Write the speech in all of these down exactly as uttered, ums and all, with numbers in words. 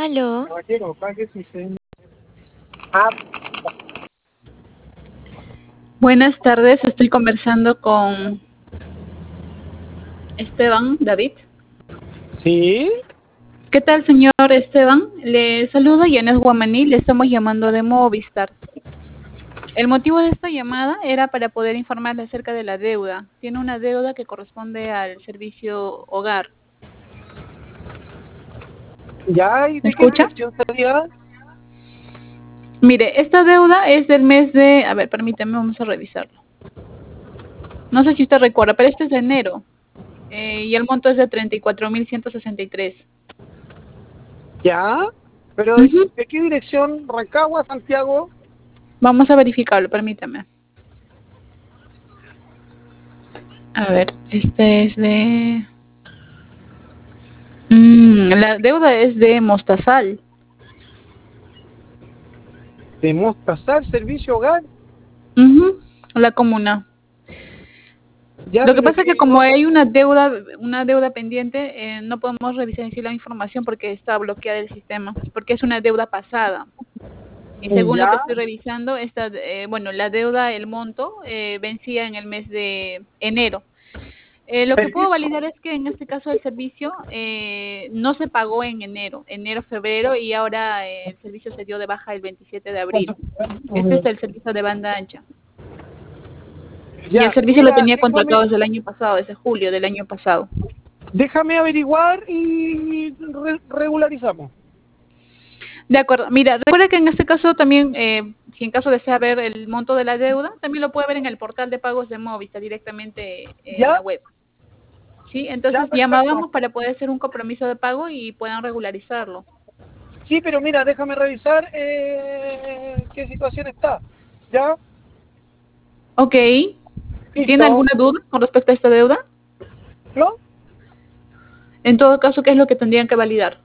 Aló. Caballero, pague su cena. Ah, Buenas tardes, estoy conversando con Esteban David. ¿sí? ¿Qué tal, señor Esteban? Le saluda Yanes Guamaní, le estamos llamando de Movistar. El motivo de esta llamada era para poder informarle acerca de la deuda. Tiene una deuda que corresponde al servicio hogar. ¿Ya? ¿Y ¿Me de qué escucha? dirección sería? Mire, esta deuda es del mes de... A ver, permítame, vamos a revisarlo. No sé si usted recuerda, pero este es de enero. Eh, y el monto es de treinta y cuatro mil ciento sesenta y tres. ¿Ya? ¿Pero de, Ujú. de qué dirección? ¿Rancagua, Santiago? Vamos a verificarlo, permítame. A ver, este es de... Mm, la deuda es de Mostazal. ¿De Mostazal, Servicio Hogar? Ujú, la comuna. Ya, Lo que pero es pasa es que que como no... hay una deuda, una deuda pendiente, eh, no podemos revisar en sí la información porque está bloqueada el sistema, porque es una deuda pasada. Y según lo que ¿Ya? estoy revisando, esta, eh, bueno, la deuda, el monto, eh, vencía en el mes de enero. Eh, lo que puedo Servicio... validar es que en este caso el servicio eh, no se pagó en enero, enero, febrero, y ahora eh, el servicio se dio de baja el veintisiete de abril. Este es el servicio de banda ancha. Y el Ya, servicio lo mira, tenía déjame, contratado desde el año pasado, desde julio del año pasado. déjame averiguar y re- regularizamos. De acuerdo. Mira, recuerda que en este caso también, eh, si en caso desea ver el monto de la deuda, también lo puede ver en el portal de pagos de Movistar directamente en ¿Ya? la web. ¿Sí? Ya, Entonces perfecto. llamábamos para poder hacer un compromiso de pago y puedan regularizarlo. Sí, pero mira, déjame revisar eh, qué situación está. ¿Ya? Ok. ¿Tiene Listo. alguna duda con respecto a esta deuda? ¿No? En todo caso, ¿qué es lo que tendrían que validar?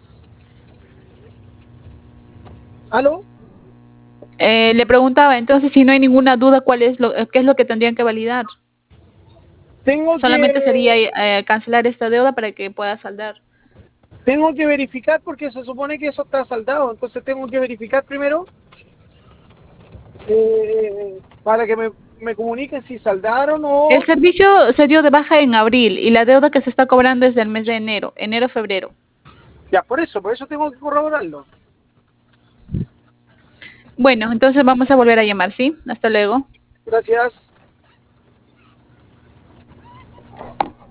¿Aló? Eh, le preguntaba, entonces, si no hay ninguna duda, ¿cuál es lo, qué es lo que tendrían que validar? Tengo Solamente sería que eh, cancelar esta deuda para que pueda saldar. tengo que verificar porque se supone que eso está saldado, entonces tengo que verificar primero eh, para que me, me comuniquen si saldaron El o... servicio se dio de baja en abril y la deuda que se está cobrando es del mes de enero, enero-febrero. Ya, por eso, por eso tengo que corroborarlo. Bueno, entonces vamos a volver a llamar, ¿sí? Hasta luego. Gracias.